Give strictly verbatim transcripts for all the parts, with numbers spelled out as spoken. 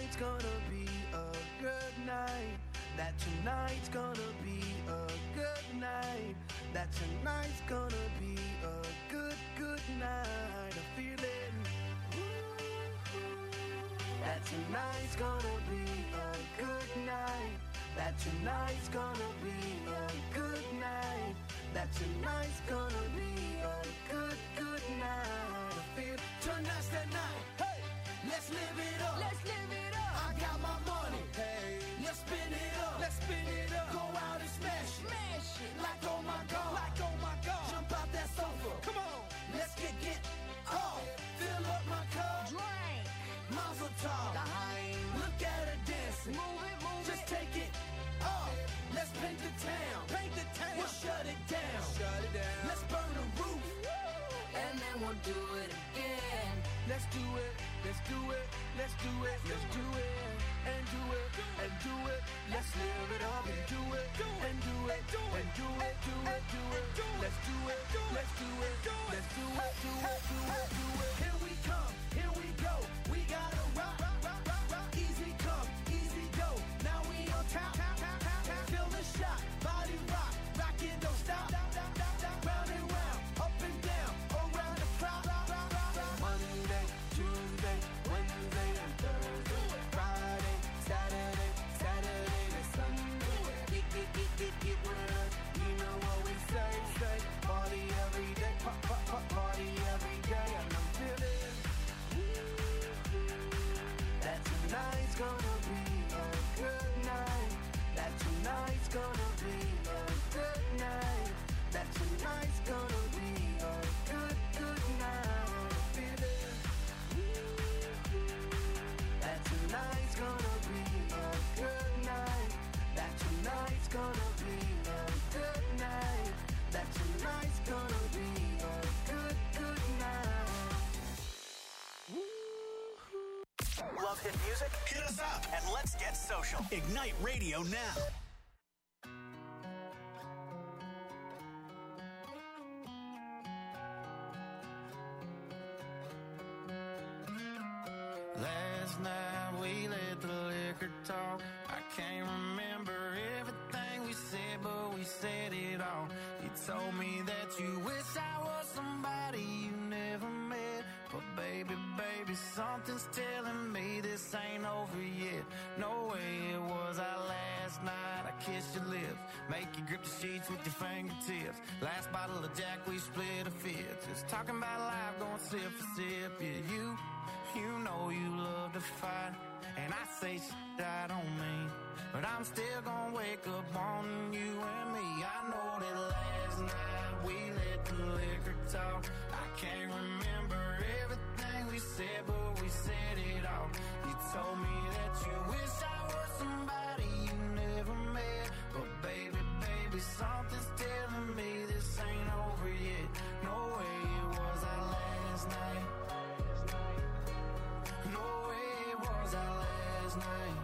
tonight's gonna be a good night. That tonight's gonna be a good night. That tonight's gonna be a good, good night. I'm feeling. That tonight's gonna be a good night. That tonight's gonna be a good night. That tonight's gonna be a good, good night. I feel tonight's the night. Hey, let's live it up. Let's live it up. I got my money. Hey, let's spin it up. Let's spin it up. Go out and smash it. Smash it. Like oh my God. Like oh my God. Jump out that sofa. Come on. Let's get get off. Fill up my cup. Drink. Mazel tov. Daheim. Look at her dancing. Move it, move Just it. take it off. Let's paint the town. Paint the town. We'll shut it down. Shut it down. Let's burn the roof. And then we'll do it again. Let's do it. Let's do it. Let's do it. Let's do it. And do it. And do it. Let's live it up and do it. And do it. And do it. Do it. Do it. Let's do it. Let's do it. Let's do it. Do it. Do it. Do it. Here we come. Here we go. We gotta rock. rock, rock, rock. Easy come. Easy go. Now we on top. Feel the shot. Body rock. Rock it. Don't stop. Round and round. Up and down. Around the clock. Monday, Tuesday, Wednesday, and Thursday. Friday, Saturday, Saturday to Sunday. Get, get, get, get, get with. You know what we say, say. Party every day. Pop, pop, pop, party every day. And I'm feeling that tonight's gonna be a good night. That tonight's gonna be a good night. That tonight's gonna be a good, good night. I'm feeling that tonight's gonna be a good night. That tonight's gonna be a good night. That tonight's gonna be a good, good night. Love hit music? Hit us up and let's get social. Ignite Radio now. Last night we let the liquor talk. I can't remember everything we said, but we said it all. You told me that you wish I was somebody you never met. But baby, baby, something's telling me this ain't over yet. No way it was our last night. I kissed your lips, make you grip the sheets with your fingertips. Last bottle of Jack, we split a fifth. Just talking about life, going sip for sip. Yeah, you, you know you love to fight, and I say shit I don't mean, but I'm still gonna wake up wanting you and me. I know that last night we let the liquor talk. I can't remember everything we said, but we said it all. You told me that you wish I was somebody you never met. But baby, baby, something's telling me this ain't over yet. No way it was our last night. No way it was our last night.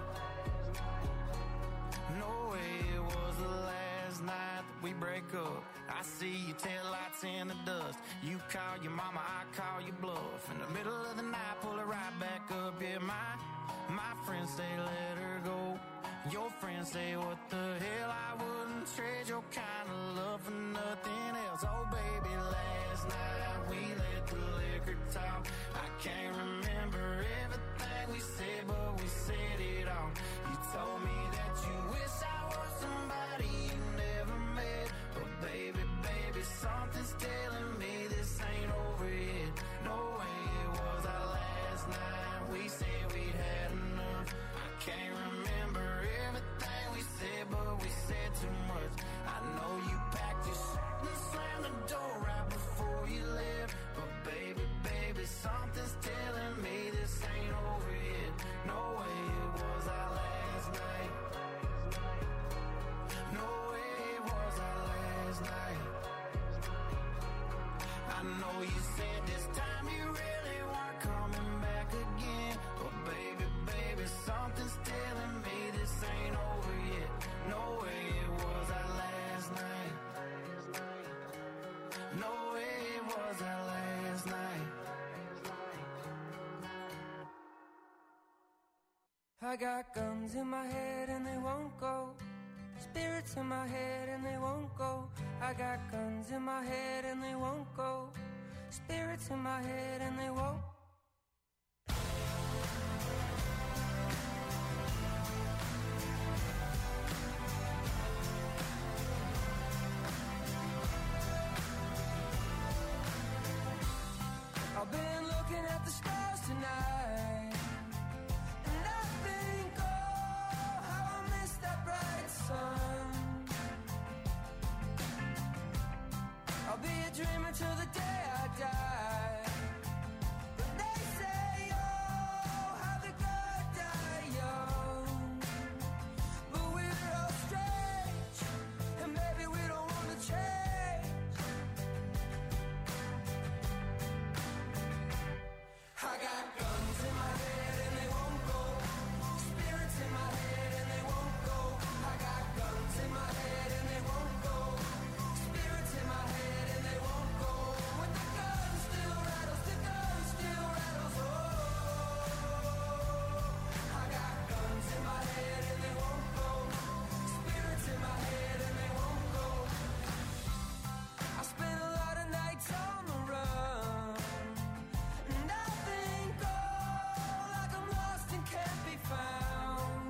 No way it was the last night that we break up. I see your taillights in the dust. You call your mama, I call your bluff. In the middle of the night, pull her right back up. Yeah, my, my friends say let her go. Your friends say what the hell, I wouldn't trade your kind of love for nothing else. Oh baby, last night we let the liquor talk. I can't remember everything we said, but we said it all. You told me that you wish I was somebody you never met. But baby, baby, something's telling me this ain't over yet. No way it was our last night. We said we'd had enough. I can't remember everything we said, but we said too much. I know you packed your shit and slammed the door right before you left. But baby, baby, something's telling me this ain't over yet. No way it was our last night. No way it was our last night. I know you said this time you really weren't coming back again. But baby, baby, something's telling me this ain't over yet. No way it was our last night. No way it was our last night. I got guns in my head and they won't go. Spirits in my head and they won't go. I got guns in my head and they won't go. Spirits in my head and they won't. I've been looking at the stars tonight, and I think, oh, how I miss that bright sun. I'll be a dreamer till the day I die. But they say, oh, how the good die young. But we're all strange, and maybe we don't want to change. I got guns in my head and they won't go. Spirits in my head and they won't go. I got guns in my head and they won't go. Spirits in my head and they won't go. When the gun still rattles, the gun still rattles. Oh, I got guns in my head and they won't go. Spirits in my head and they won't go. I spent a lot of nights on the run, and I think, oh, like I'm lost and can't be found.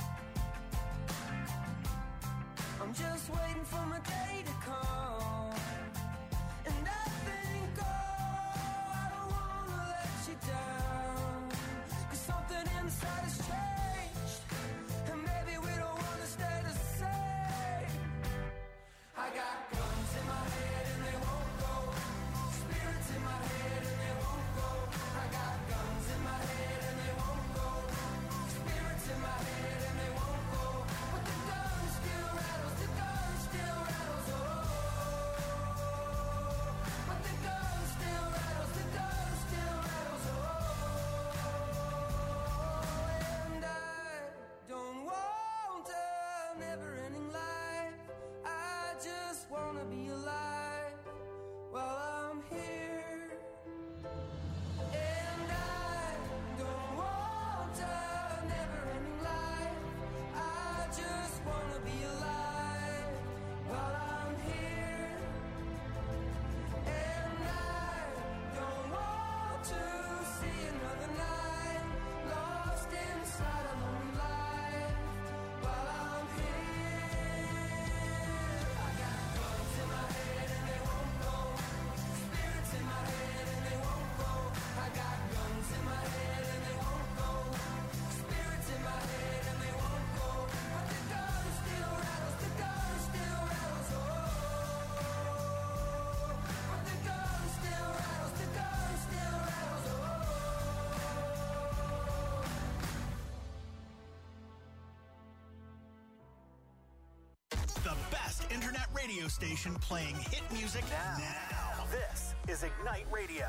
I'm just waiting for my day to come, and I think, oh, I don't wanna let you down, 'cause something inside has changed, and maybe we don't wanna stay the same. I got guns in my head and they won't go. Spirits in my head and they won't go. I got guns in my head and they won't go. Spirits in my head and they won't go. But the gun still rattles, the gun still rattles, oh. But the gun still rattles, the gun still rattles, oh. And I don't want a never-ending life. I just wanna be alive while I'm here. And I don't want a never-ending life. I just wanna be alive while I'm here. And I don't want to see another night lost inside a lonely life while I'm here. I got guns in my head and they won't go. Spirits in my head and they won't go. I got guns in my head and they won't go. Spirits in my head and they won't go. But the gun still rattles, the gun still rattles, oh. But the gun still rattles, the gun still rattles, oh. The best internet radio station playing hit music now. now. This is Ignite Radio.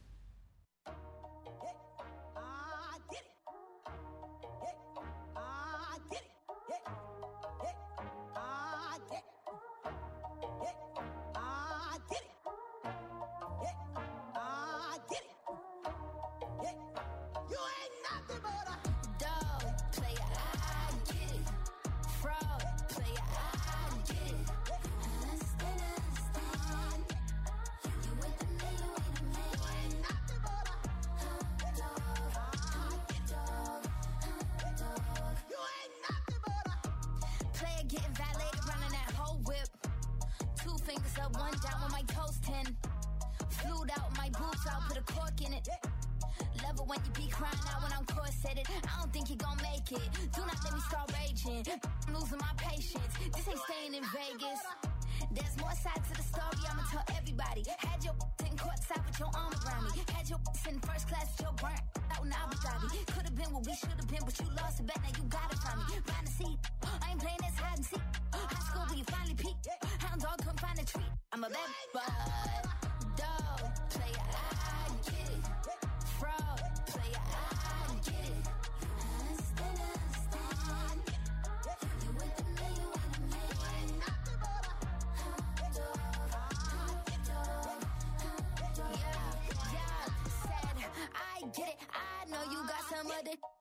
Dog player, I get it. Fraud player, I get it. Understand, understand. You with the me, you with the me. You ain't nothing but a dog, dog, dog. You ain't nothing but a player getting violated, running that whole whip. Two fingers up, one down with my toes ten. Flued out my boots, I'll put a cork in it. Love it when you be crying out when I'm corseted. I don't think you gon' make it. Do not let me start raging. I'm losing my patience. This ain't staying in Vegas. There's more sides to the story, I'ma tell everybody. Had your sitting courtside with your arm around me. Had your in first class with your burnt out in Abu Dhabi. Could've been what we should've been, but you lost it back, now you got it from me. Find a seat, I ain't playing this hide and seek. High school when you finally peak. Hound dog couldn't find a treat. I'm a bad bud. Dog player, I get it. Fraud player, I get it. Understand, understand. You with the me, you with the me. You ain't nothing but a dog, dog, dog. Yeah, yeah, said I get it. I know you got some other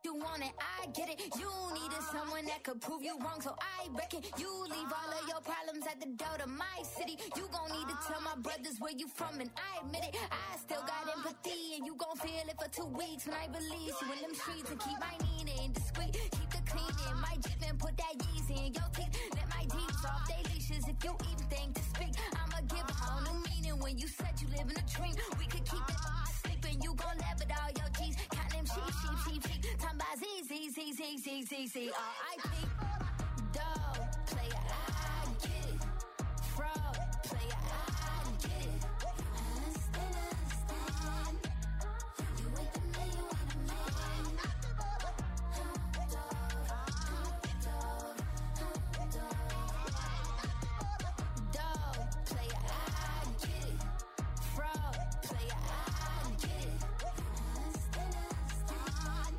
You want it, I get it. You needed someone that could prove you wrong, so I reckon you leave all of your problems at the door to my city. You gon' need to tell my brothers where you from, and I admit it. I still got empathy, and you gon' feel it for two weeks when I release you in them streets and keep my meaning discreet. Keep the clean in my Jeep and put that Yeezy in your teeth. Let my deeds off they leashes if you even think to speak. I'ma give a whole new meaning when you said you live in a dream. We could keep it sleeping, you gon' laugh at all your G's. Count them sheep, sheep, sheep, sheep. Time by Z, Z, Z, Z, Z, Z, Z, R I P. Dog, player, I get it. Fraud, player, I get it. Understand, understand. You with the man, you with the man. Dog, dog, dog. Dog, player, I get it. Fraud, player, I get it. Understand, understand.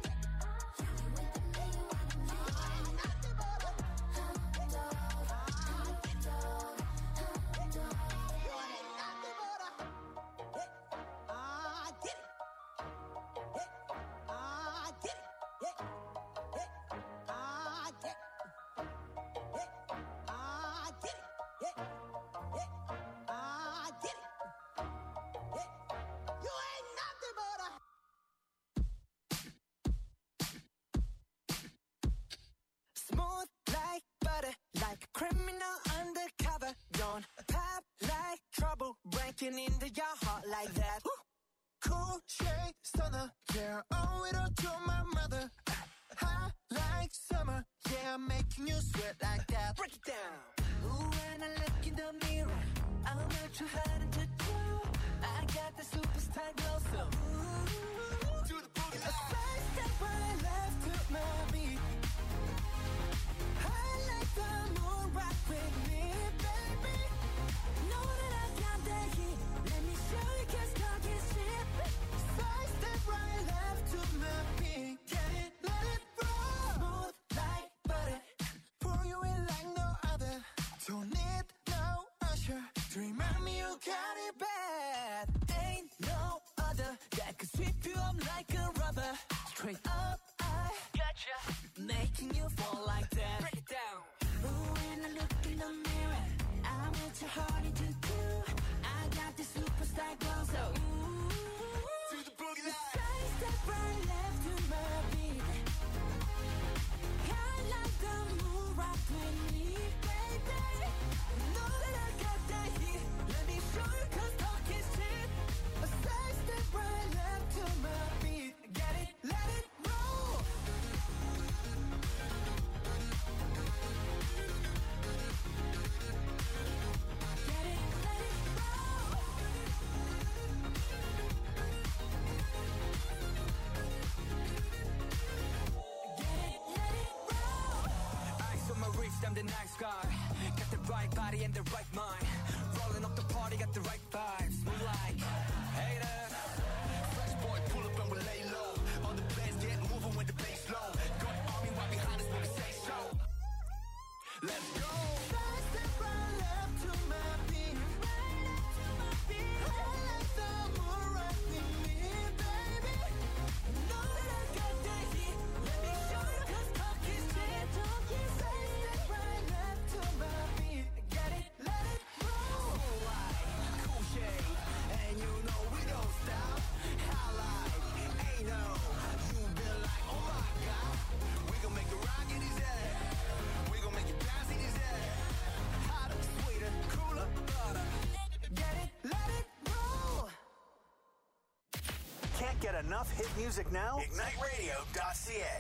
Smooth like butter, like a criminal undercover. Don't pop like trouble, breaking into your heart like that. Woo! Cool shade stunner, yeah, owe it all to my mother. Hot like summer, yeah, I'm making you sweat like that. Break it down. Ooh, when I look in the mirror, I'm not too hard to do. I got the superstar glow, so ooh, do the boogie. A side step right left to my beat. I like the moon rock with me, baby. Know that I got that heat. Let me show you, 'cause talk is cheap. Side step right left to my beat. Get it, let it roll. Smooth like butter, pour you in like no other. Don't need no usher to remind me you got it bad. Ain't no other that could sweep you up like a rubber. Straight up, I gotcha, making you fall like that. Break it down. Ooh, when I look in the mirror, I'm not too hard to do. I got the superstar glow, so ooh, to the boogie line. Side step right left to my beat. I like the moon rock with me, baby. Know that I got that heat. Let me show you, 'cause talk is cheap. A side step right left to my beat. Get it, let it roll. Get it, let it roll. Get it, let it roll. Eyes on my wrist, I'm the nice guy. Got the right body and the right mind. Rolling up the party, got the right vibes. Move like haters. Fresh boy, pull up and we lay low. All the players get moving with the bass low. Got army right behind us when we say so. Let's go. Side step right left to my beat. Right up to my beat. I like the moon rock with me, baby. Know that I got that heat. Let me show you, 'cause talk is cheap. Side step right left to my beat. Get it, let it roll. Cool light, cool shade, and you know we don't stop. Highlight, ain't no. You been like, oh my God. We gon' make it rock in his head. We gon' make it bounce in his head. Hotter, sweeter, cooler, butter. Get it, let it roll. Can't get enough hit music now? ignite radio dot c a.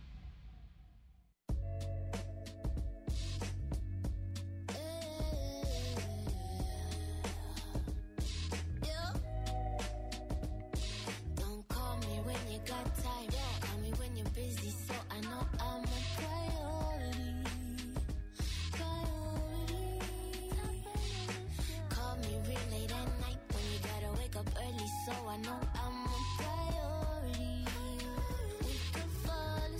Don't call me when you got time. Call me when you're busy, so I know I'm a priority. Priority. Call me real late at night when you gotta wake up early, so I know I'm a priority. We could fall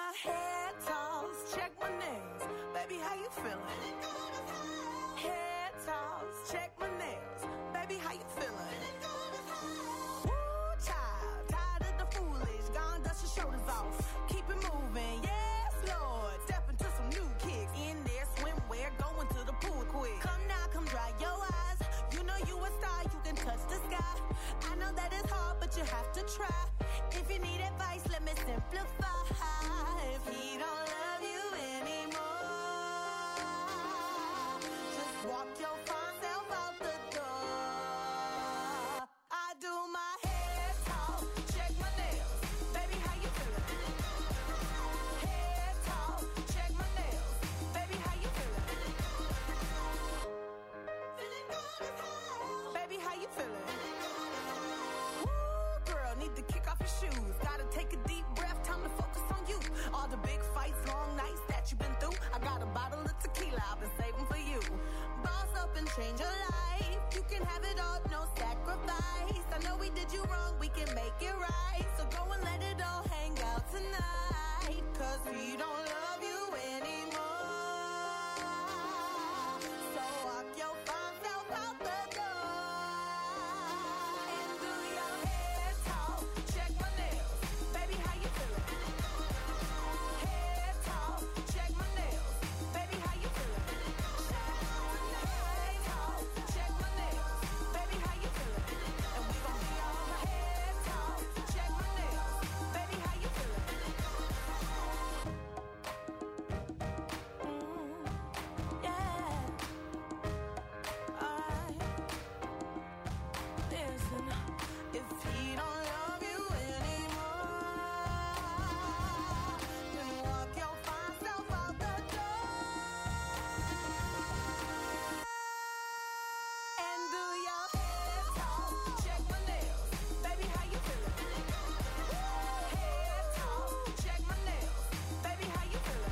your head toss, check my nails. Baby, how you feeling? Head toss, check my nails. Baby, how you feeling? Woo, child, tired of the foolish. Gone, dust your shoulders off. Keep it moving, yes, Lord. Step into some new kicks. In there, swimwear, going to the pool quick. Come now, come dry your eyes. You know you a star, you can touch the sky. I know that it's hard, but you have to try. If you need advice, let me simplify. If he don't love you anymore, just walk your fine self out the door. I do my head talk, check my nails. Baby, how you feeling? Head talk, check my nails. Baby, how you feeling? Feeling good as hell. Baby, how you feeling? Woo, girl, need to kick off your shoes. Gotta take a deep breath, time to focus on you. All the big fights, long nights that you've been through. I got a bottle of tequila I've been saving for you. Boss up and change your life. You can have it all, no sacrifice. I know we did you wrong, we can make it right. So go and let it all hang out tonight. Cause we don't love you anymore. So walk your fine self out the door. And do your head talk, check my nails. Baby, how you feeling? Head talk, check my nails. Baby, how you feeling? Head talk, check my nails. Baby, how you feeling? And we gon' be all head talk, check my nails. Baby, how you feeling? Mm, yeah. Alright. Listen, if he don't love you anymore, then walk your fine self out the door. And do your head talk, check my nails. Baby, how you feeling? Head talk, check my nails. Baby, how you feeling?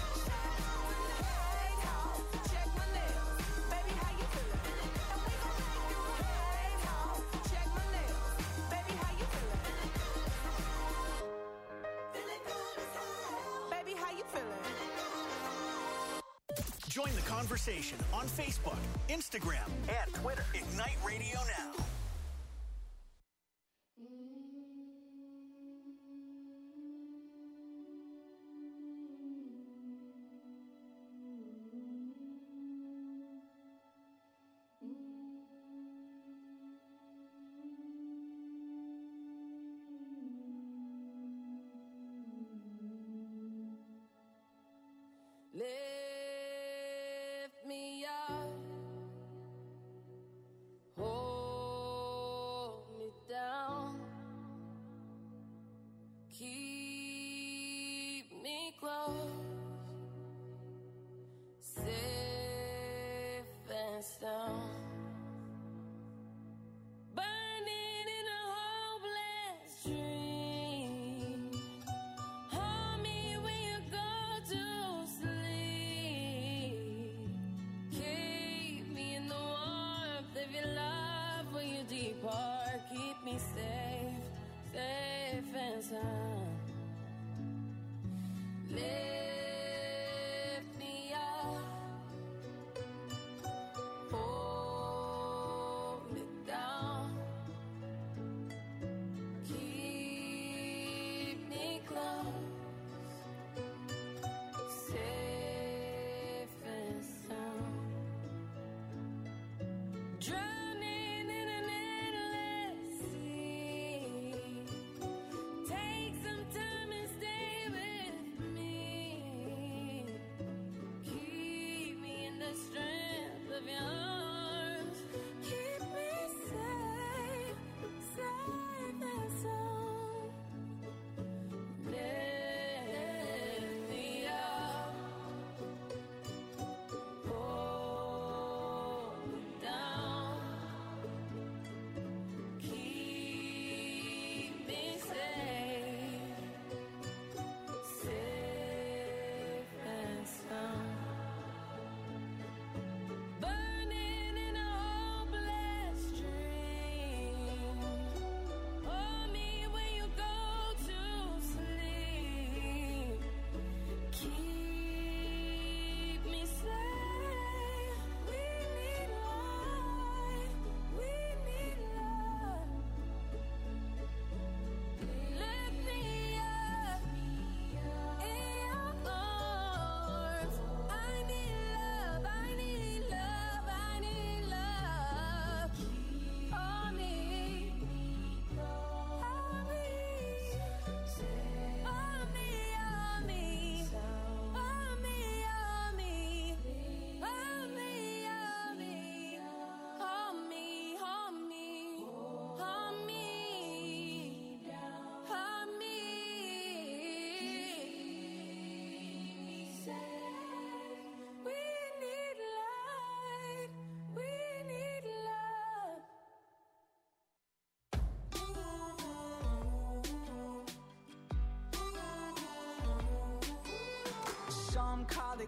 Head talk, check my nails. Baby, how you feeling? And we gon' make you head talk, check my nails. Baby, how you feeling? Feeling good as hell. Baby, how you feeling? Join the conversation on Facebook, Instagram, and Twitter. Ignite Radio Now. Lift me up, hold me down, keep me close, safe and sound. Burning in a hopeless dream. Hold me when you go to sleep. Keep me in the warmth of your love when you depart. Keep me safe, safe and sound. Lift me up, hold me down, keep me close, safe and sound. Drowning in an endless sea. Take some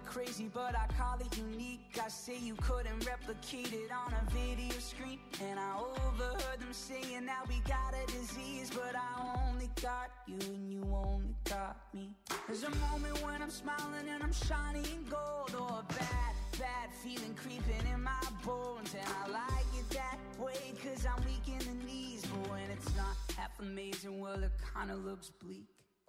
crazy, but I call it unique. I say you couldn't replicate it on a video screen. And I overheard them saying that we got a disease, but I only got you and you only got me. There's a moment when I'm smiling and I'm shining in gold, or a bad, bad feeling creeping in my bones. And I like it that way cause I'm weak in the knees, but when it's not half amazing, well it kinda looks bleak.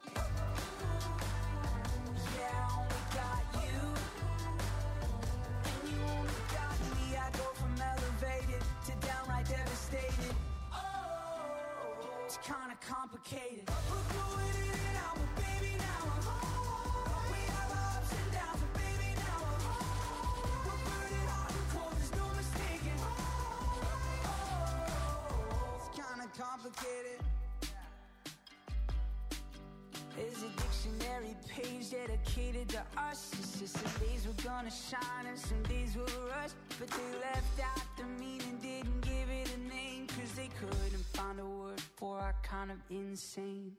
Yeah, I only got you, and you only got me. I go from elevated to downright devastated. Oh, it's kinda complicated. We're going in and out, but baby now I'm home. We have our ups and downs, but baby now I'm home. We're burning hot and cold, there's no mistaking. Oh, it's kinda complicated. There's a dictionary page dedicated to us. It's just some days we're gonna shine and some days we'll rush. But they left out the meaning, didn't give it a name, cause they couldn't find a word for our kind of insane.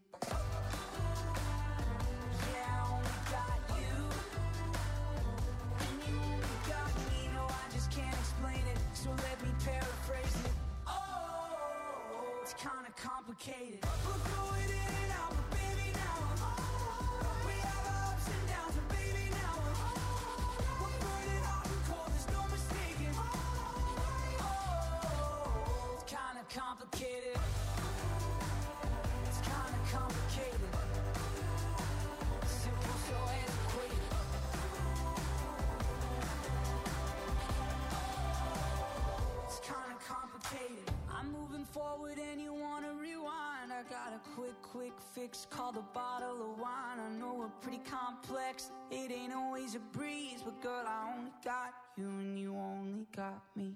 Yeah, I only got you, and you only got me. No, I just can't explain it, so let me paraphrase it. Oh, it's kinda complicated. We're going in and out, but baby now I'm home. We have our ups and downs, but baby now I'm home. We're burning hot and cold, there's no mistaking. Oh, it's kinda complicated. It's kinda complicated. Simple, so antiquated. It's kinda complicated. I'm moving forward and you wanna rewind. I got a quick, quick fix called a bottle of wine. I know we're pretty complex, it ain't always a breeze, but girl, I only got you and you only got me.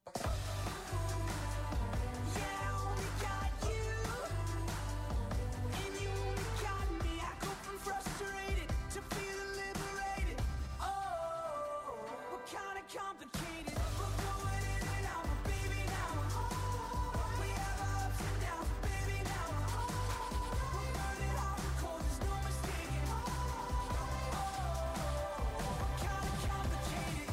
Yeah, I only got you, and you only got me. I go from frustrated to feeling liberated. Oh, we're kinda complicated. We're going in and out, but baby now I'm home. We have our ups and downs, but baby now I'm home. We're burning hot and cold, there's no mistaking. Oh, we're kinda complicated.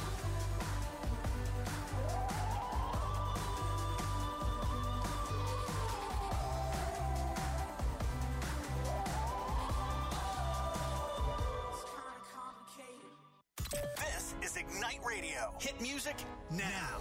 It's kinda complicated. This is Ignite Radio. Hit music now.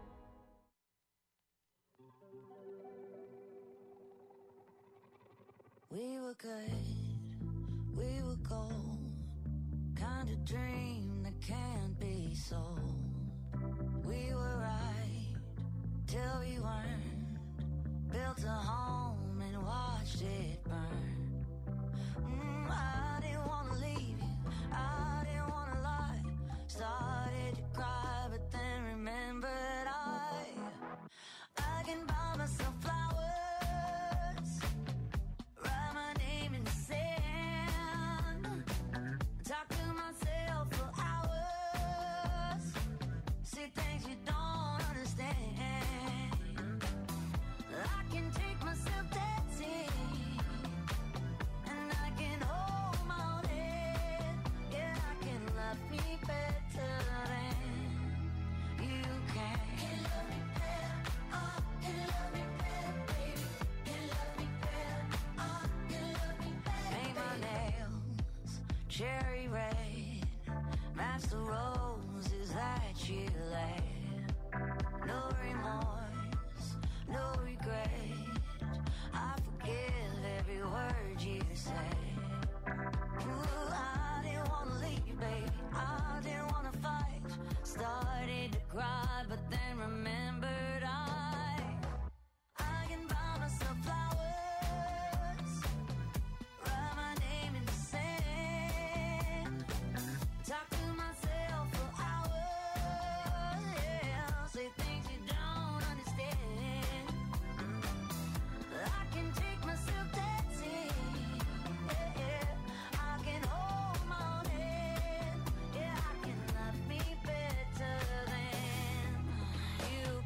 We were good, we were gold. Kind of dream that can't be sold. We were right till we weren't. Built a home and watched it burn. Mm, I didn't want to leave you, I didn't want to lie. Started to cry, but then remembered I I can buy myself flowers, write my name in the sand, talk to myself for hours, see things you don't understand. I can take myself dancing, and I can hold my own head. Yeah, I can love me better than you can. Can you love me better? Uh, can you love me better, baby? Can you love me better? Uh, can you love me better? Paint my nails cherry red, match the roses that you laid. No remorse, no regret. I forgive every word you say. Ooh, I didn't wanna leave, baby. I didn't wanna fight. Started to cry, but then remembered I I can buy myself flowers, write my name in the sand, talk to myself for hours, yeah, say things you don't understand. I can take myself dancing, yeah, yeah. I can hold my own head, yeah, I can love me better than you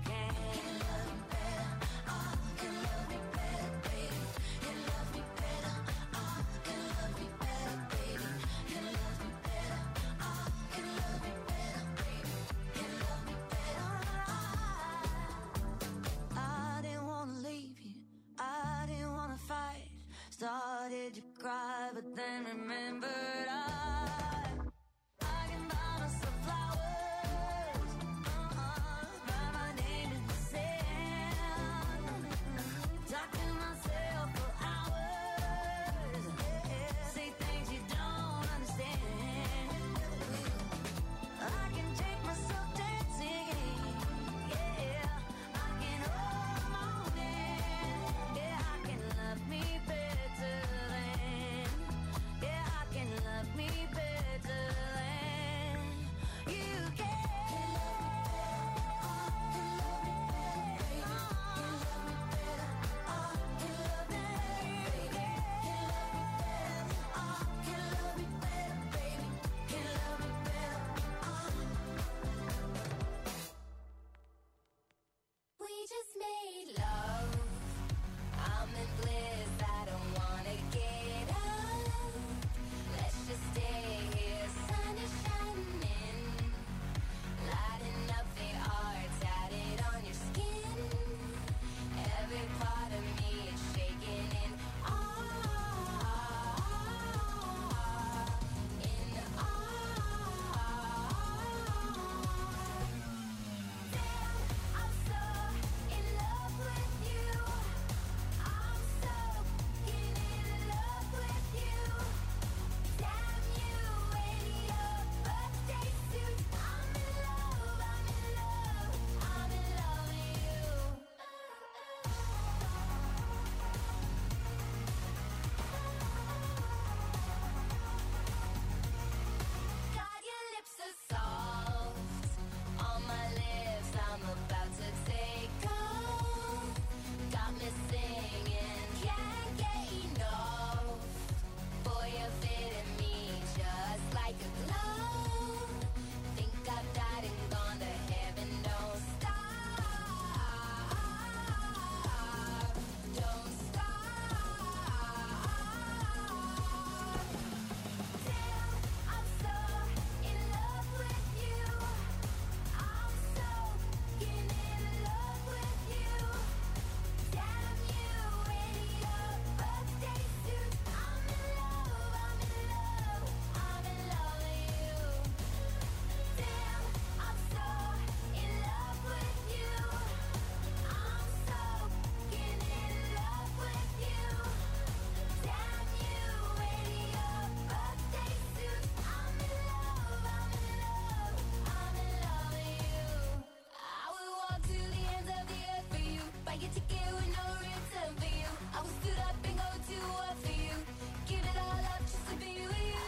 get ticket with no return for you. I will stood up and go to war for you. Give it all up just to be with you.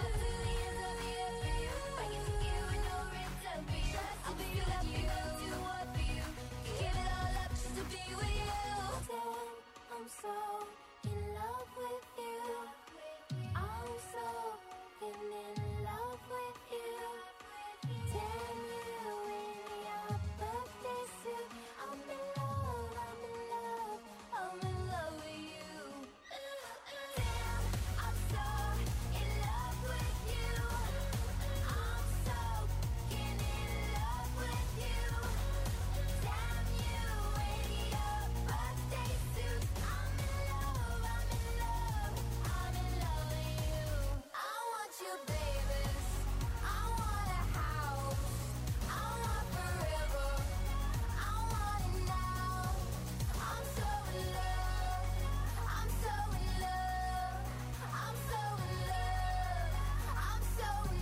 I get ticket with no return for you. I will stood up and go to war for you. Give it all up just to be with you. Damn, I'm so in love with you. I'm so in love with you. Damn you in your birthday suit. I'm in love, I'm in love, I'm in love with you. Damn, I'm so in love with you. I'm so in love with you. Damn you in your birthday suit. I'm in love, I'm in love, I'm in love with you. I want you, babies. I want a house. I want forever. I want it now. I'm so in love. I'm so in love. I'm so in love. I'm so in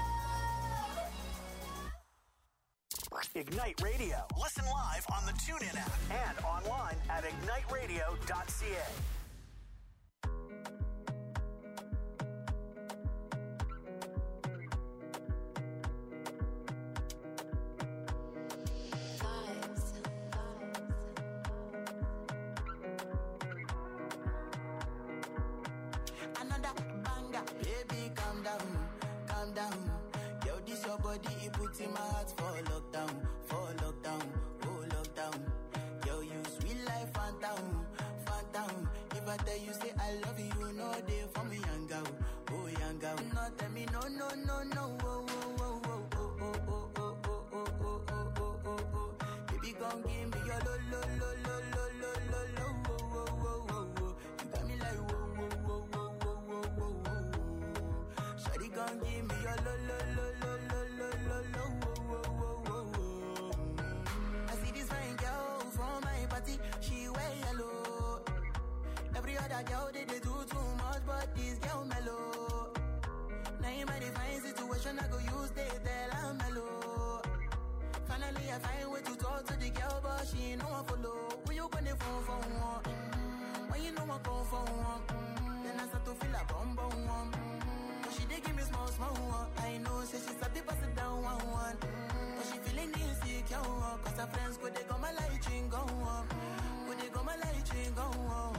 love. Ignite Radio. Listen live on the TuneIn app and online at ignite radio dot c a. Another banger, baby, calm down, calm down. Yo, this your body, it puts in my heart for lockdown, for lockdown, oh lockdown. Yo, you sweet life, phantom, phantom. If I tell you say I love you, you know they for me, young girl, oh young girl. No, tell me no, no, no, no, oh, oh, oh, oh, oh, oh, oh, oh, oh, oh, oh, oh, oh, oh. Baby, gon' give me your lo, lo, lo, lo, lo, lo, lo, lo, oh, oh, oh, oh, oh. You got me like whoa, whoa, whoa, whoa, whoa, whoa, whoa, whoa. Shawty gon' give me your lo, lo, lo, lo, lo, lo, lo, lo, oh, oh, oh, oh, oh. I see this fine girl from my party, she wear yellow. Every other girl they, they do too much, but this girl mellow. Now in my divine situation, I go use they tell I'm mellow. Finally, I find way to talk to the girl, but she ain't no one follow. When you gonna phone for one? Mm-hmm. When you know I come for one? Mm-hmm. Then I start to feel a bum bum one. Mm-hmm. But she dey give me small small one. I know, say she start to pass it down one one. Mm-hmm. But she feeling insecure, one. Cause her friends go they go my light ring go on. Go they go my light ring go on.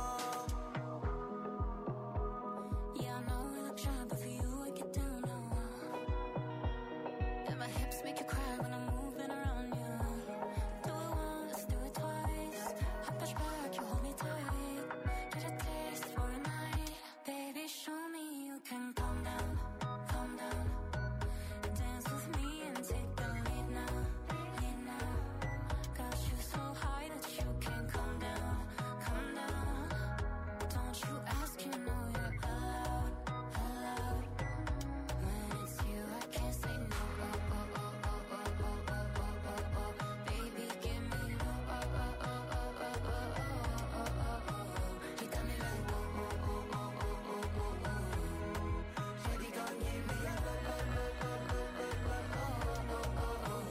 Yeah, I know we look shy, but for you I get down low. And my hips make you cry when I'm moving around you. Do it once, do it twice. I push back, you hold me tight. Get a taste for a night. Baby, show me you can calm down, calm down. Dance with me and take the lead now, lead now. Got you so high that you can't come down, come down. Don't you ask, you know you're allowed, allowed. When it's you, I can't say no. Oh, oh, oh, oh, oh, oh, oh, oh, oh, oh. Baby, give me oh, oh, oh, oh, oh, oh, oh, oh, oh, oh, oh. You got me like oh, oh, oh, oh, oh, oh, oh, oh. Shawty gon' give me a lo, lo, lo, lo, lo, lo, lo, oh, oh, oh,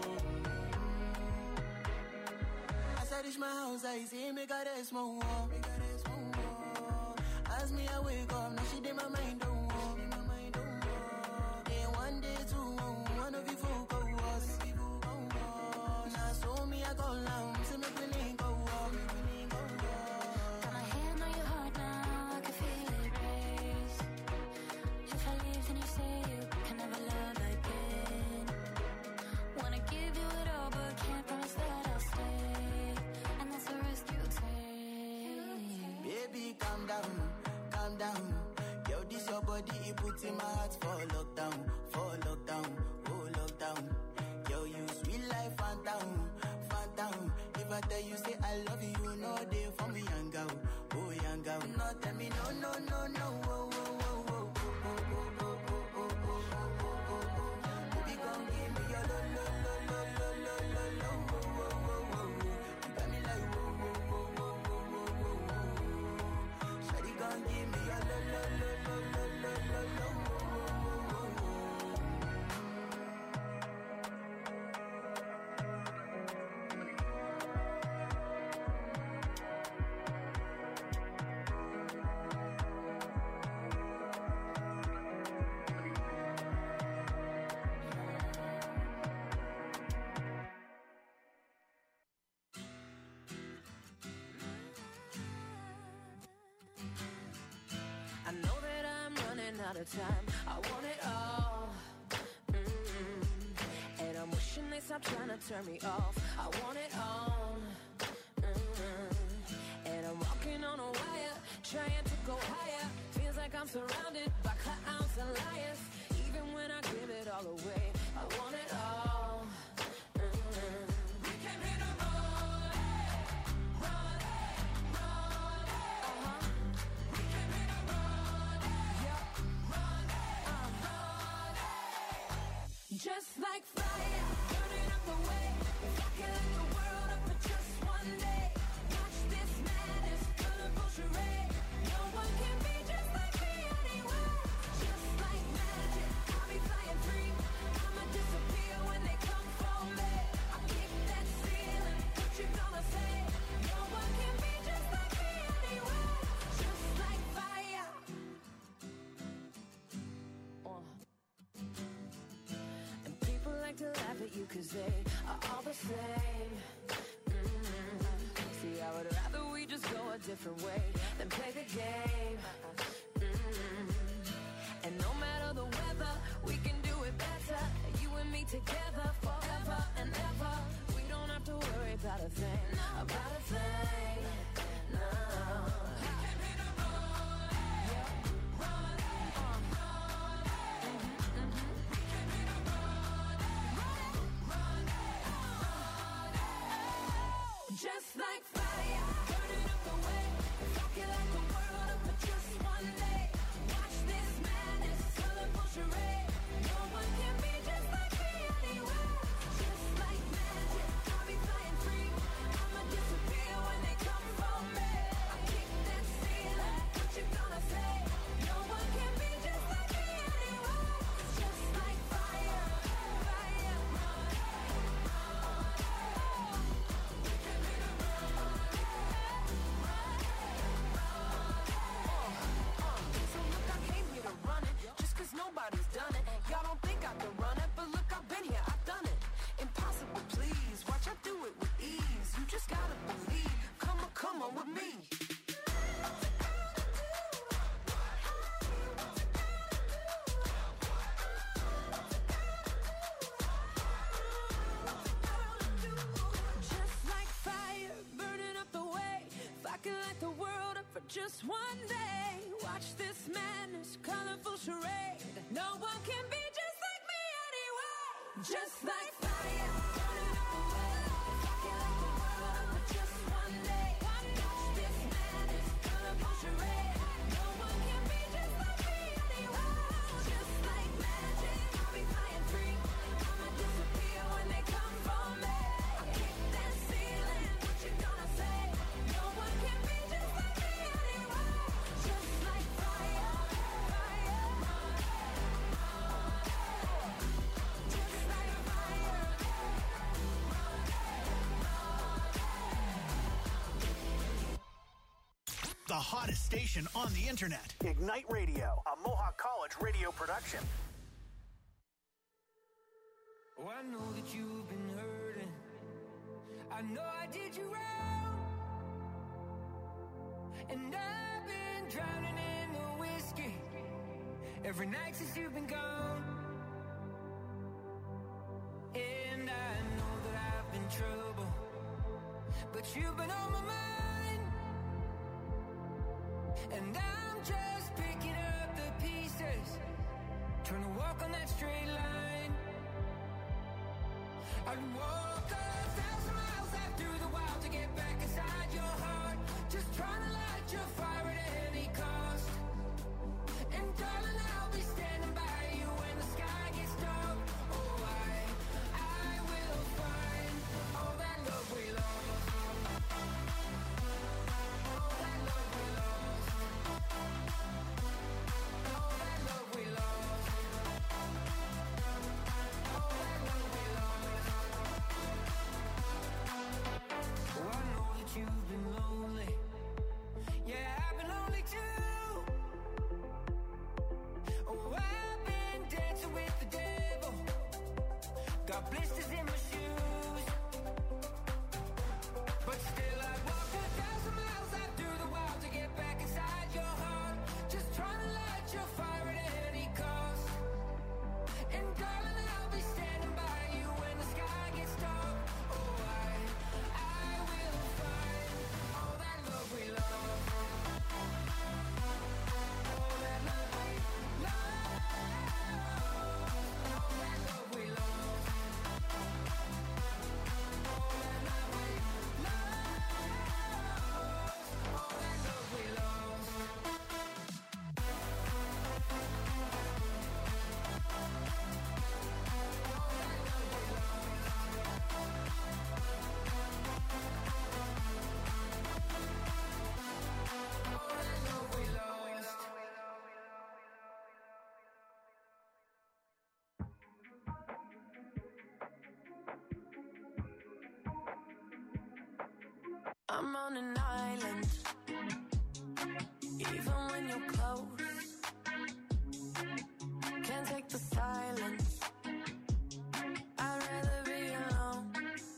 oh. As I reach my house, I see me got a small wall. As me, I wake up, now she did my mind don't walk. Day one, day two, one of you folk go us. Now so me, I go down, see me feeling go up. Got my hand on your heart now, I can feel it race. If I leave, then you say you can never love again. Wanna give you it all, but can't promise that I'll stay. And that's a risk you take. Baby, calm down, calm down. Yo, this your body, it puts in my heart for lockdown, for lockdown, oh lockdown. Yo, you sweet life, phantom, phantom. If I tell you say I love you, you know they for me, young girl, oh young girl. No, tell me no, no, no, no, oh, oh, oh, oh, oh, oh, oh, oh, oh, oh, oh, oh, oh. Baby, gon' give me your lo, lo, lo, lo, lo, lo, lo, lo, oh, oh, oh, oh, oh. You got me like whoa, whoa, whoa, whoa, whoa, whoa, whoa, whoa. Shawty gon' give me your lo, lo, lo, lo, lo, lo, lo, lo, oh, oh, oh, oh, oh. amount of time. I want it all. Mm-hmm. And I'm wishing they stop trying to turn me off. I want it all. Mm-hmm. And I'm walking on a wire, trying to go higher. Feels like I'm surrounded by clowns and liars. Even when I give it all away, I want it all. Mm-hmm. We came here to run, run, run, uh-huh. We came here to run, yeah, run, uh, run. Just like fire, burning up the way. If I can light the world up for just one day, watch this madness, colorful charade. No one can be just like me anywhere. Just like magic, I'll be flying free. I'ma disappear when they come for me. I kick that ceiling, what you gonna say? No one can be just like me anywhere. Just like fire. Uh. And people like to laugh at you cause they are all the same. Mm-hmm. See, I would rather we just go a different way than play the game. Mm-hmm. And no matter the weather, we can do it better. You and me together forever and ever. We don't have to worry about a thing, about a thing. No. Just like fire, burning up the way. If I can light the world up for just one day, watch this madness, colorful charade. No one can be just like me anywhere. Just like magic, I'll be flying free. I'ma disappear when they come for me. I kick that ceiling, what you gonna say? No one can be just like me anywhere. Just like fire, fire, run, run. Nobody's done it. Y'all don't think I can run it, but look, I've been here, I've done it. Impossible, please. Watch, I do it with ease. You just gotta believe. Come on, come on with me. Just like fire, burning up the way. If I can light the world up for just one day, watch this madness, colorful charade. No one can be just like me anyway. Just like fire, burning up the way. If I can light the world up for just one day, watch this madness, colorful charade. No one can be just like me anyway. Just like magic, I'll be flying free. I'ma disappear when they come for me. I kick that ceiling, what you gonna say? No one can be just like me anyway. Just like fire, fire, run, run. Just like fire, run, run. The hottest station on the internet. Ignite Radio, a Mohawk College radio production. Oh, I know that you've been hurting. I know I did you wrong. And I've been drowning in the whiskey every night since you've been gone. And I know that I've been trouble, but you've been on my mind. And I'm just picking up the pieces, trying to walk on that straight line. I'd walk a thousand miles out through the wild to get back inside your heart, just trying to light your fire at any cost. And darling, I'll be standing by you when the sky gets dark. Oh, I, I will find all that love we lost. All that love we lost. All that love we lost. All that love we lost. Oh, I know that you've been lonely. Yeah, I've been lonely too. I'm on an island. Even when you're close, can't take the silence. I'd rather be alone.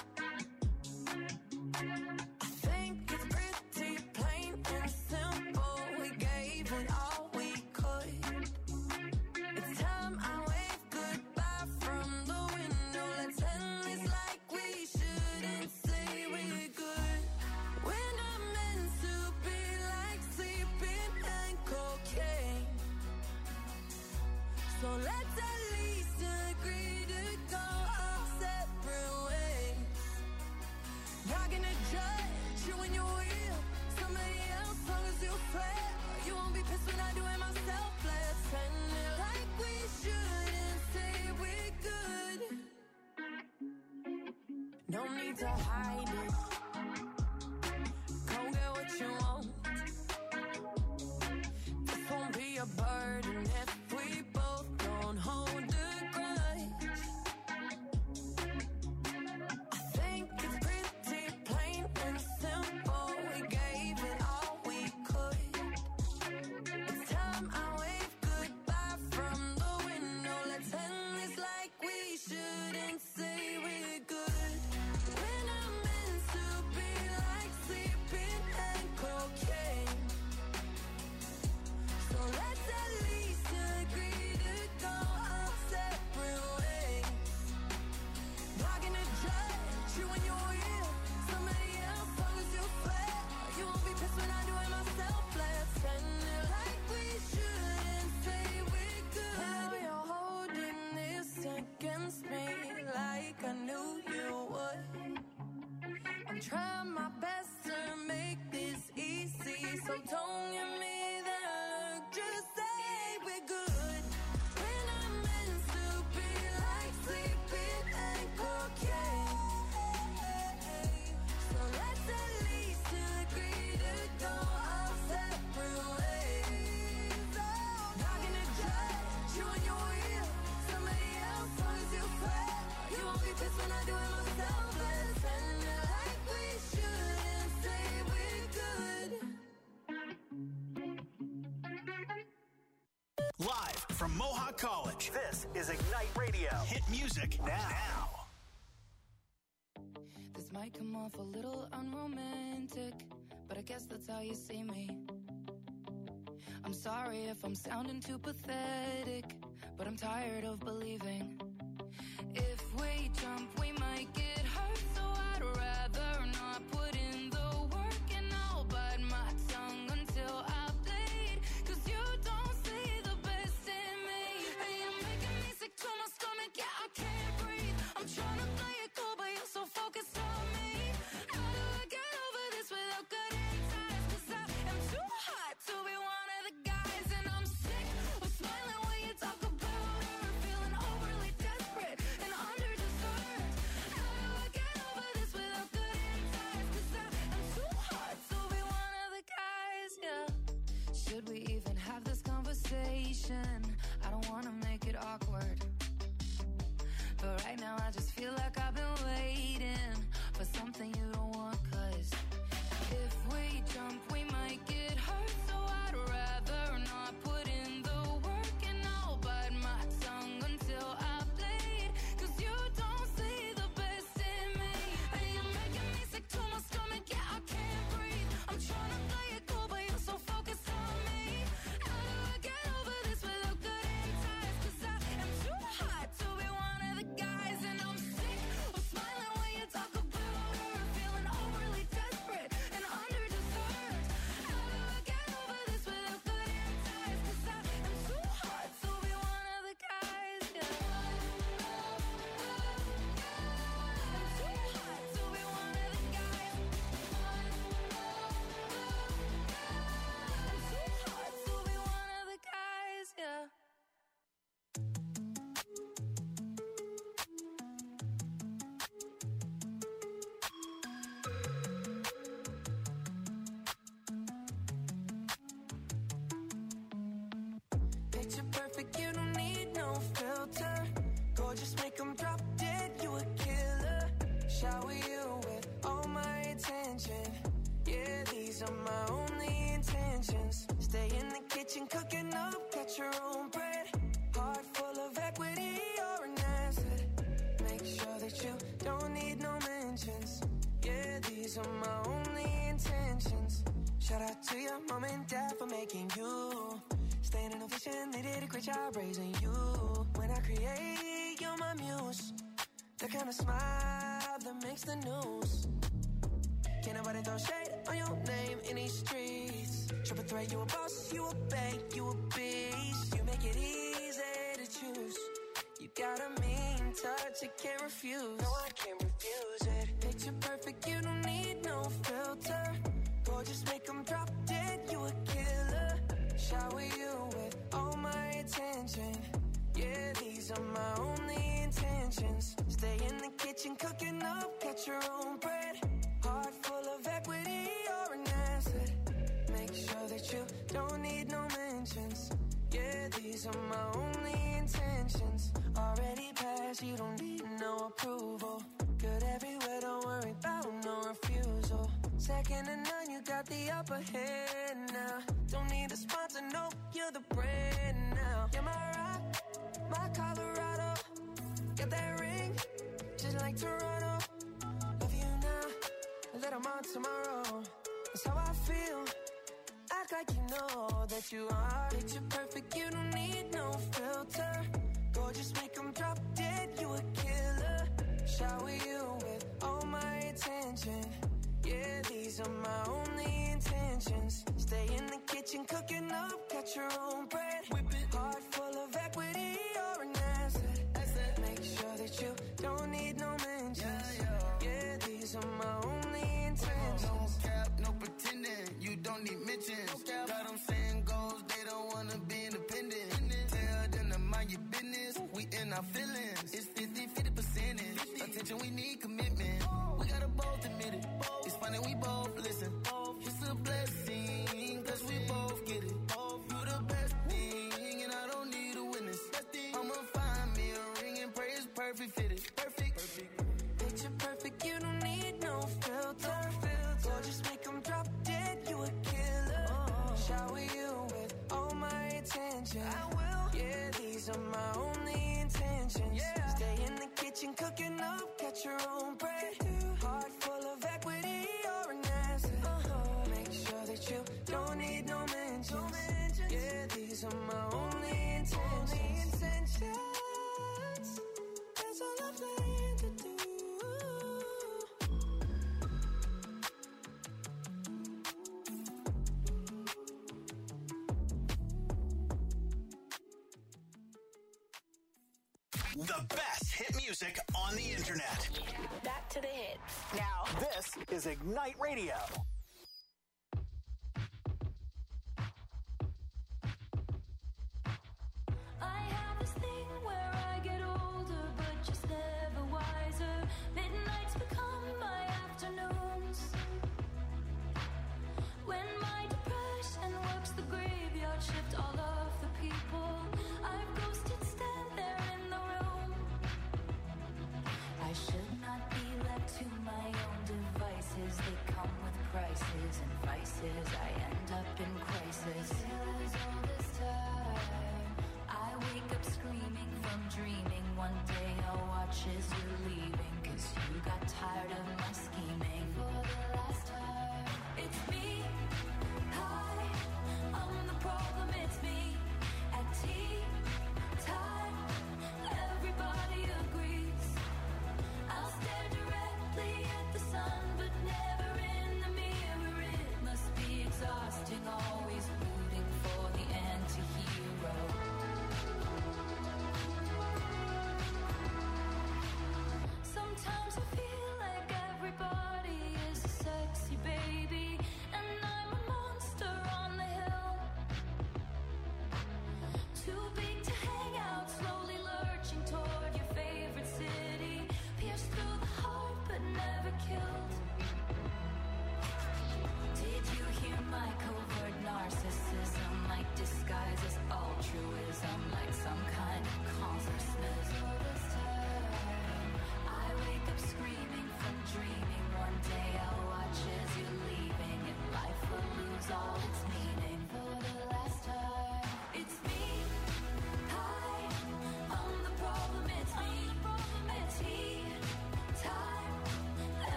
I think it's pretty plain and simple. We gave it all we could. It's time I wave goodbye from the window. Let's end this like we shouldn't say we're good. We're not meant to be like sleeping and cocaine. So let's at least agree to go our separate ways. Not gonna judge you when you're real. Somebody else, long as you fair. You won't be pissed when I do it myself. Let's end it like we shouldn't say we're good. No need to hide it. Go get what you want. This won't be a burden if we both don't hold a grudge. I think it's pretty plain and simple. We gave it all we could. It's time I wave goodbye from the window. Let's end this like we shouldn't say we're good. We're not meant to be like sleeping and cocaine. So let's at least agree to go our separate ways. Not gonna judge you when you're real. Somebody else, long as you fair. You won't be pissed when I do it myself. Let's end it like we shouldn't say we're good. Now you're holding this against me like I knew you would. I'm trying my best to make this easy, so don't give me that look. Just say we're good. We're not meant to be like sleeping and cocaine. So let's at least agree to go our separate ways. Not gonna judge you when you're real. Somebody else, long as you fair. You won't be pissed when I do it myself. Let's end it like we shouldn't say we're good. Live from Mohawk College, this is Ignite Radio. Hit music now. This might come off a little unromantic, but I guess that's how you see me. I'm sorry if I'm sounding too pathetic, but I'm tired of believing. If we jump, we might get hurt, so I'd rather not put in the work, and I'll bite my tongue until I bleed. Cause you don't see the best in me, and you're making me sick to my stomach, yeah, I can't breathe. I'm trying to play it cool, but you're so focused on me. How do I get over this without cutting ties? Cause I am too hot to be one of the guys, and I'm sick of smiling when you talk about her, feeling overly desperate and underdeserved. How do I get over this without cutting ties? Cause I am too hot to be one of the guys, yeah. Should we even have this conversation? I don't wanna make it awkward, but right now I just feel like I've been waiting for something you don't want. Cause if we jump, we might get hurt, so I'd rather not put in the work, and I'll bite my tongue until I bleed. Cause you don't see the best in me, and you're making me sick to my stomach, yeah, I can't breathe. I'm trying to play it cool, but you're so focused on me. How do I get over this without cutting ties? Cause I am too hot to be one of the guys, and I'm sick of smiling when you talk about her, feeling overly desperate and underdeserved. How do I get over this without cutting ties? Cause I am too hot to be one of the guys, yeah. I'm too hot to be one of the guys. I'm too hot to be one of the guys, yeah. Picture perfect, you don't need no filter. Gorgeous, make 'em drop dead, you a killer. Shower you with all my attention. are my only intentions. Stay in the kitchen cooking up, cut your own bread. Heart full of equity, you're an asset. Make sure that you don't need no mentions. Yeah, these are my only intentions. Shout out to your mom and dad for making you. Staying in a vision, they did a great job raising you. When I create, you're my muse. The kind of smile that makes the news. Can't nobody throw shade on your name in these streets. Triple threat, you a boss, you a bank, you a beast. You make it easy to choose. You got a mean touch, you can't refuse. No, I can't refuse it. Picture perfect, you don't need no filter. Gorgeous, make them drop dead, you a killer. Shower you with all my attention. Yeah, these are my only intentions. Stay in the kitchen cooking up, cut your own bread. Heart full of equity, you're an asset. Make sure that you don't need no mentions. Yeah, these are my only intentions. Already passed, you don't need no approval. Good everywhere, don't worry about no refusal. Second to none, you got the upper hand now. Don't need a sponsor, no, you're the brand now. You're my rock, my Colorado. Got that ring, just like Toronto. Love you now, a little more tomorrow. That's how I feel. Act like you know that you are. Picture perfect, you don't need no filter. Gorgeous, make them drop dead, you a killer. Shower you with all my attention. Yeah, these are my only intentions. Stay in the kitchen cooking up, cut your own bread. Whip it. Heart full of equity, you're an asset. asset. Make sure that you don't need no mentions. Yeah, yeah. Yeah, these are my only intentions. No cap, no pretending, you don't need mentions. No cap. Got them saying goals, they don't wanna be independent. Tell them to mind your business, we in our feelings. It's fifty, fifty percentage. Attention, we need commitment. We gotta both admit it. It's funny, we both listen. It's a blessing, cause we both get it. You the best thing, and I don't need a witness. I'ma find me a ring and pray it's perfect fitted. Perfect. Perfect. Picture perfect, you don't need no filter. Gorgeous, make them drop dead, you a killer. Shower you with all my attention. I will. Yeah, these are my only intentions. Yeah. Stay in the kitchen cooking up, cut your own bread. Heart full of equity, you're an asset. Uh-huh. Make sure that you don't need no mentions. No mentions. Yeah, these are my only intentions. Only intentions. That's all I'm planning to do. The best hit music on the internet. Back to the hits. Now, This is Ignite Radio. I have this thing where I get older, but just never wiser. Midnights become my afternoons. When my depression works the graveyard shift, all of the people I've ghosted stand there in the room. I should not be left to my own devices. They come with prices and vices. I end up in crisis. Feels all this time. I wake up screaming from dreaming. One day I'll watch as you're leaving, cause you got tired of my scheming. For the last time, it's me. Hi, I'm the problem, it's me. At tea time, everybody agrees. I'll stare directly at the sun, but never in the mirror. It must be exhausting.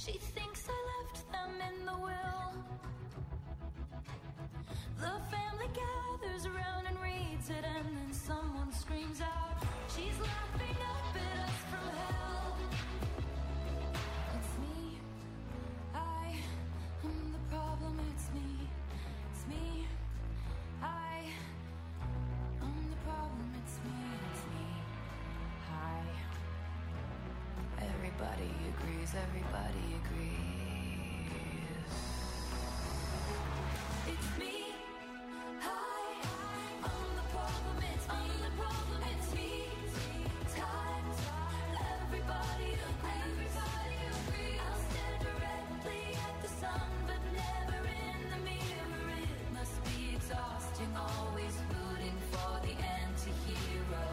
She thinks I left them in the will. The family gathers around and reads it, and then someone screams out, she's laughing up at us from hell. It's me, I am the problem, it's me, it's me, I am the problem, it's me, it's me, hi. Everybody agrees, everybody agrees. It's me. Always rooting for the anti-hero.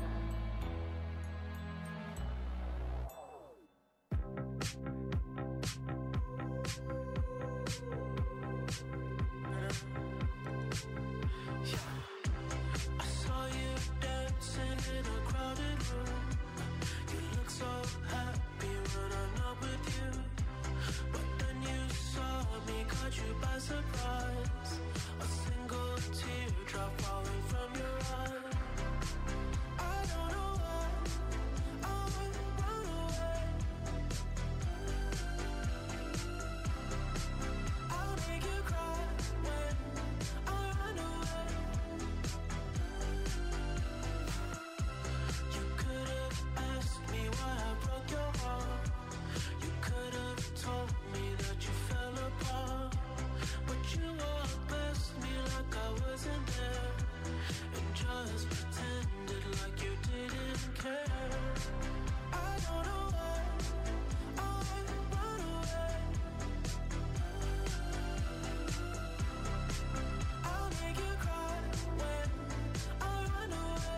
Yeah. I saw you dancing in a crowded room. You look so happy when I'm not with you. But then you saw me, caught you by surprise. A single teardrop falling from your eye. I don't know why I run away. I'll make you cry when I run away. You could have asked me why I broke your heart. You could have told me that you fell apart. But you walked past me like I wasn't there, and just pretended like you didn't care. I don't know why I run away. I'll make you cry when I run away.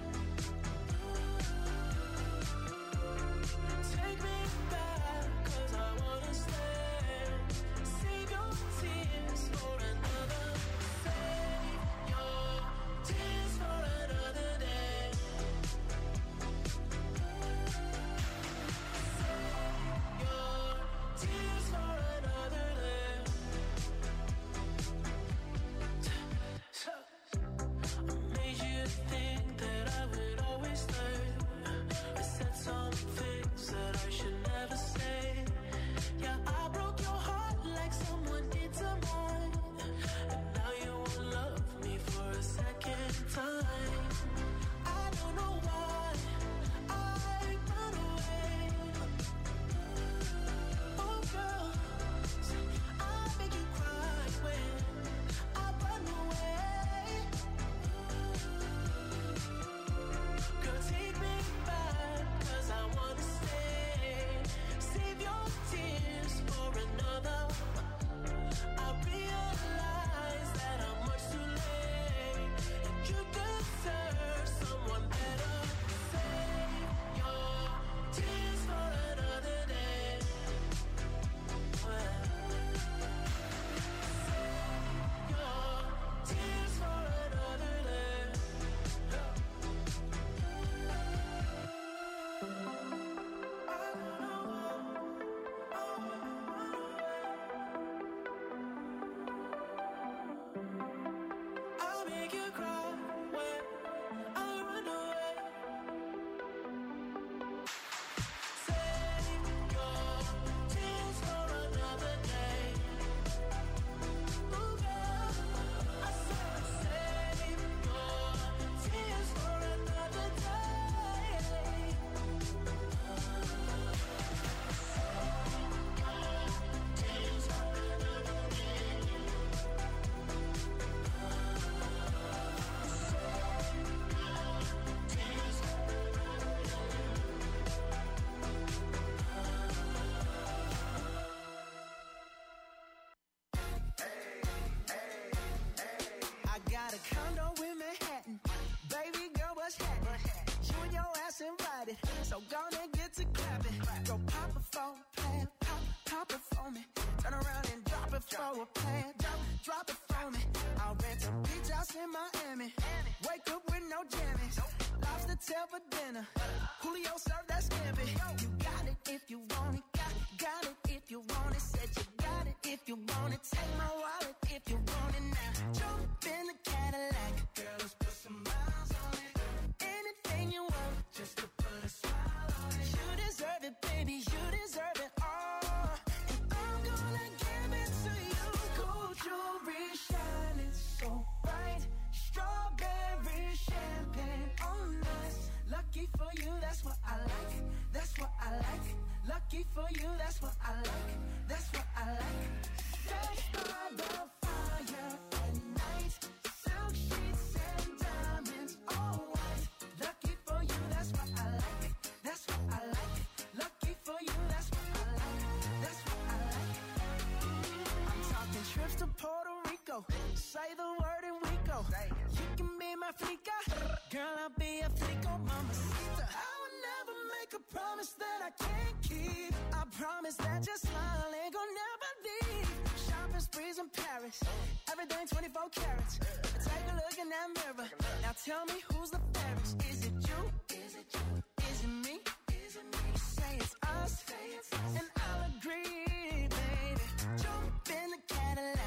Take me back, 'cause I wanna stay. Save your tears for another. Save your tears for another day. Save your tears for another day. I made you think that I would always stay. I said some things that I should never say. Yeah, I broke your heart like someone did to mine. And now you won't love me for a second time. I don't know why I run away. Oh girl, I make you cry when I run away. Girl, take me back, 'cause I wanna stay. Save your tears for another. I realize that I'm much too late, and you deserve someone better. Save your tears for another day. Well, save your tears for another day. I'll make you cry when I run away. Save your tears for another day. Ooh, girl, I said save your tears for another day. Tears for another day. I got a condo in Manhattan. Baby girl, what's happening? You and your ass invited, so gonna get to clapping. Go pop it for a plan, pop, pop it for me. Turn around and drop it for a plan, drop, drop it for me. I'll rent a beach house in Miami. Wake up with no jammies. Lobster tail for dinner. Julio served that scampi. You got it, if you want it. Got, got it if you want it. Said you got it if you want it. Take my wallet if you want it now. Jump in the Cadillac. Girl, let's put some miles on it. Anything you want, just to put a smile on it. You deserve it, baby, you deserve it all. And I'm gonna give it to you. Gold jewelry shining so bright. Strawberry champagne on us. Lucky for you, that's what I like. That's what I like. Lucky for you, that's what I like. That's what I like. Sex by the fire at night. Silk sheets and diamonds, all white. Lucky for you, that's what I like. That's what I like. Lucky for you, that's what I like. That's what I like. I'm talking trips to Puerto Rico. Say the word and we go. You can be my flica. Girl, I'll be a flico, mamacita. I would never make a promise that I can't keep. I promise that your smile ain't gonna never leave. Shopping sprees in Paris. Everything twenty-four carats. Take a look in that mirror. Now tell me who's the fairest. Is it you? Is it you? Is it me? Is it me? You say it's us. And I